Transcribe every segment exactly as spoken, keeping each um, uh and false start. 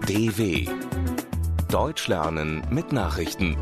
D W Deutsch lernen mit Nachrichten.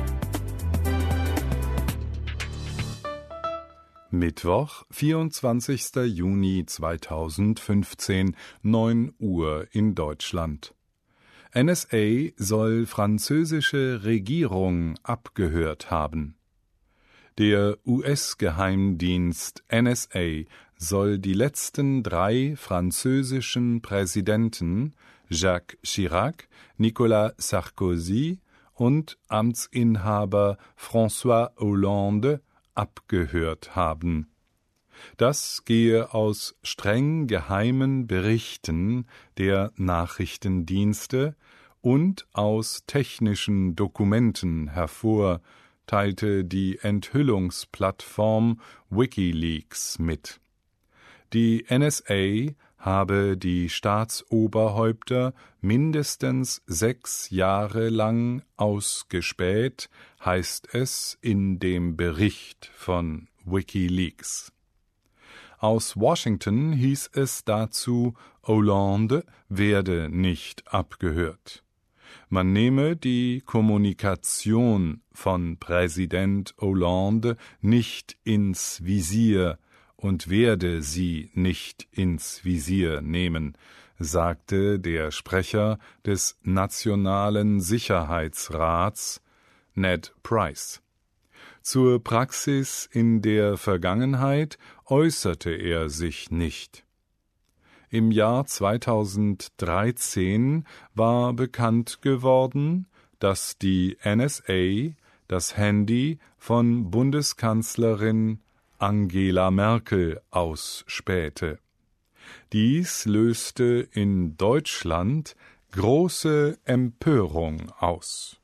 Mittwoch, vierundzwanzigster Juni zweitausendfünfzehn, neun Uhr in Deutschland. N S A soll französische Regierung abgehört haben. Der U S-Geheimdienst N S A soll die letzten drei französischen Präsidenten Jacques Chirac, Nicolas Sarkozy und Amtsinhaber François Hollande abgehört haben. Das gehe aus streng geheimen Berichten der Nachrichtendienste und aus technischen Dokumenten hervor, teilte die Enthüllungsplattform WikiLeaks mit. Die N S A habe die Staatsoberhäupter mindestens sechs Jahre lang ausgespäht, heißt es in dem Bericht von WikiLeaks. Aus Washington hieß es dazu, Hollande werde nicht abgehört. Man nehme die Kommunikation von Präsident Hollande nicht ins Visier und werde sie nicht ins Visier nehmen, sagte der Sprecher des Nationalen Sicherheitsrats, Ned Price. Zur Praxis in der Vergangenheit äußerte er sich nicht. Im Jahr zweitausenddreizehn war bekannt geworden, dass die N S A das Handy von Bundeskanzlerin Angela Merkel ausspähte. Dies löste in Deutschland große Empörung aus.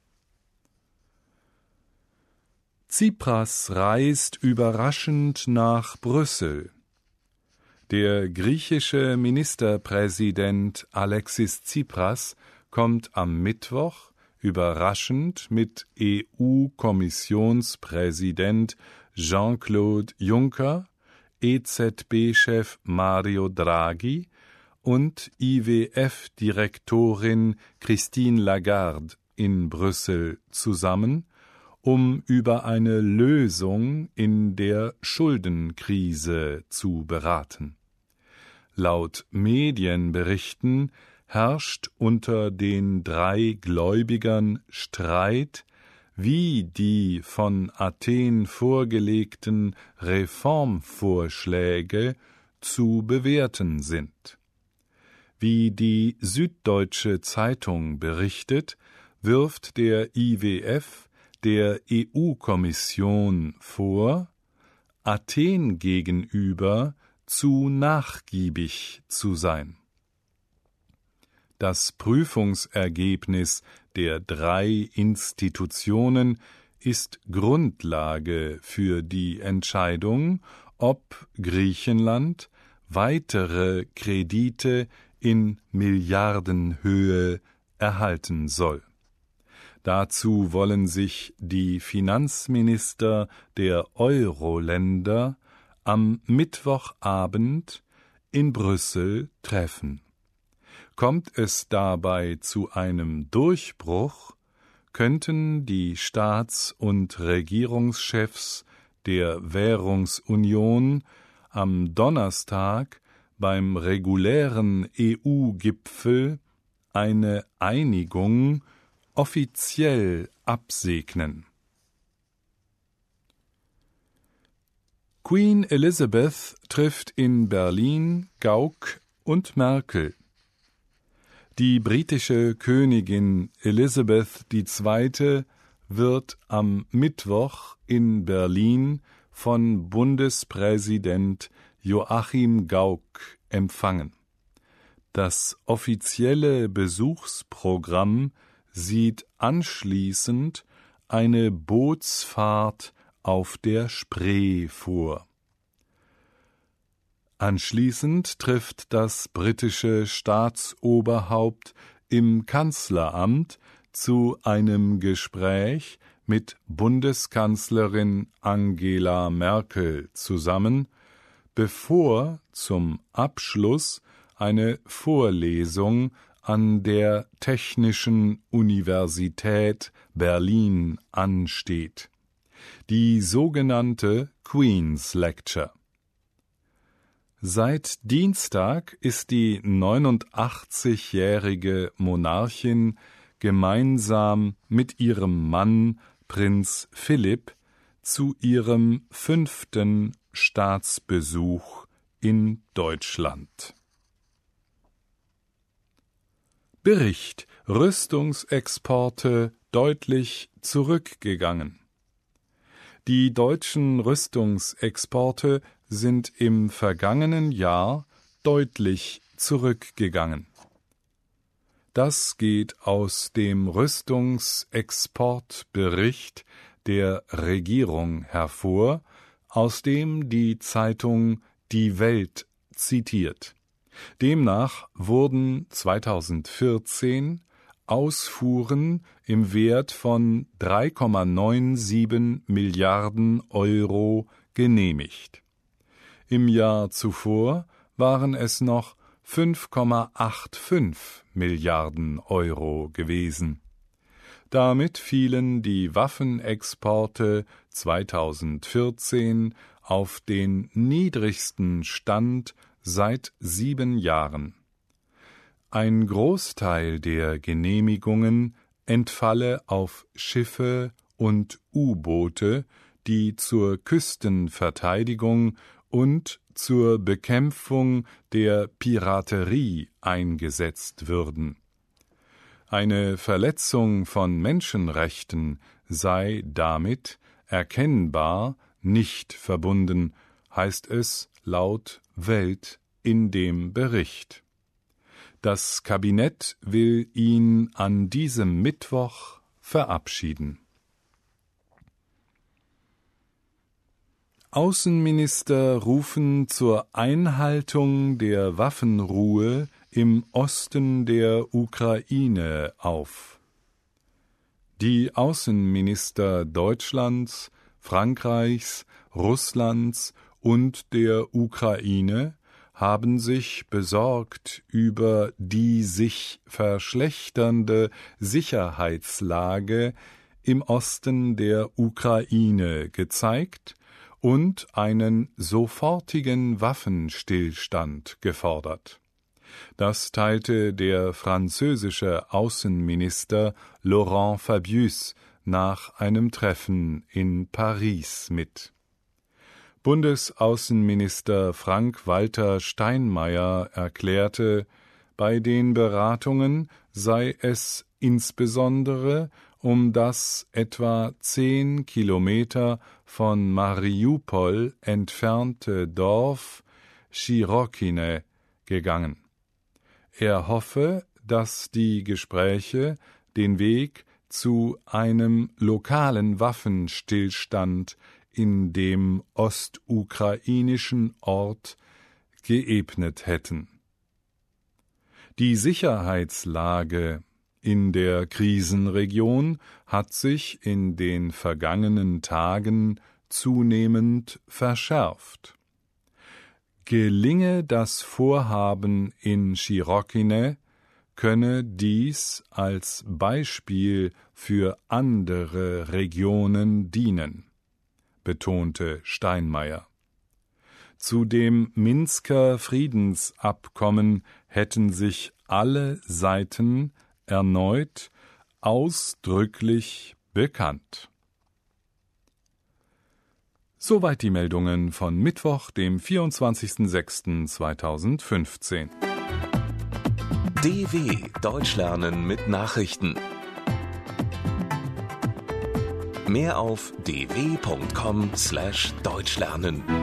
Tsipras reist überraschend nach Brüssel. Der griechische Ministerpräsident Alexis Tsipras kommt am Mittwoch überraschend mit E U-Kommissionspräsident Jean-Claude Juncker, E Z B-Chef Mario Draghi und I W F-Direktorin Christine Lagarde in Brüssel zusammen, um über eine Lösung in der Schuldenkrise zu beraten. Laut Medienberichten herrscht unter den drei Gläubigern Streit, wie die von Athen vorgelegten Reformvorschläge zu bewerten sind. Wie die Süddeutsche Zeitung berichtet, wirft der I W F der E U-Kommission vor, Athen gegenüber zu nachgiebig zu sein. Das Prüfungsergebnis der drei Institutionen ist Grundlage für die Entscheidung, ob Griechenland weitere Kredite in Milliardenhöhe erhalten soll. Dazu wollen sich die Finanzminister der Euro-Länder am Mittwochabend in Brüssel treffen. Kommt es dabei zu einem Durchbruch, könnten die Staats- und Regierungschefs der Währungsunion am Donnerstag beim regulären E U-Gipfel eine Einigung offiziell absegnen. Queen Elizabeth trifft in Berlin Gauck und Merkel. Die britische Königin Elisabeth die Zweite wird am Mittwoch in Berlin von Bundespräsident Joachim Gauck empfangen. Das offizielle Besuchsprogramm sieht anschließend eine Bootsfahrt auf der Spree vor. Anschließend trifft das britische Staatsoberhaupt im Kanzleramt zu einem Gespräch mit Bundeskanzlerin Angela Merkel zusammen, bevor zum Abschluss eine Vorlesung an der Technischen Universität Berlin ansteht, die sogenannte Queen's Lecture. Seit Dienstag ist die neunundachtzigjährige Monarchin gemeinsam mit ihrem Mann Prinz Philipp zu ihrem fünften Staatsbesuch in Deutschland. Bericht: Rüstungsexporte deutlich zurückgegangen. Die deutschen Rüstungsexporte sind im vergangenen Jahr deutlich zurückgegangen. Das geht aus dem Rüstungsexportbericht der Regierung hervor, aus dem die Zeitung Die Welt zitiert. Demnach wurden zweitausendvierzehn Ausfuhren im Wert von drei Komma siebenundneunzig Milliarden Euro genehmigt. Im Jahr zuvor waren es noch fünf Komma fünfundachtzig Milliarden Euro gewesen. Damit fielen die Waffenexporte zweitausendvierzehn auf den niedrigsten Stand seit sieben Jahren. Ein Großteil der Genehmigungen entfalle auf Schiffe und U-Boote, die zur Küstenverteidigung und zur Bekämpfung der Piraterie eingesetzt würden. Eine Verletzung von Menschenrechten sei damit erkennbar nicht verbunden, heißt es laut Welt in dem Bericht. Das Kabinett will ihn an diesem Mittwoch verabschieden. Außenminister rufen zur Einhaltung der Waffenruhe im Osten der Ukraine auf. Die Außenminister Deutschlands, Frankreichs, Russlands und der Ukraine haben sich besorgt über die sich verschlechternde Sicherheitslage im Osten der Ukraine gezeigt und einen sofortigen Waffenstillstand gefordert. Das teilte der französische Außenminister Laurent Fabius nach einem Treffen in Paris mit. Bundesaußenminister Frank-Walter Steinmeier erklärte, bei den Beratungen sei es insbesondere um das etwa zehn Kilometer von Mariupol entfernte Dorf Schirokine gegangen. Er hoffe, dass die Gespräche den Weg zu einem lokalen Waffenstillstand in dem ostukrainischen Ort geebnet hätten. Die Sicherheitslage in der Krisenregion hat sich in den vergangenen Tagen zunehmend verschärft. Gelinge das Vorhaben in Schirokine, könne dies als Beispiel für andere Regionen dienen, betonte Steinmeier. Zu dem Minsker Friedensabkommen hätten sich alle Seiten erneut ausdrücklich bekannt. Soweit die Meldungen von Mittwoch, dem vierundzwanzigsten sechsten zweitausendfünfzehn. D W Deutsch lernen mit Nachrichten. Mehr auf d w punkt com slash deutsch lernen.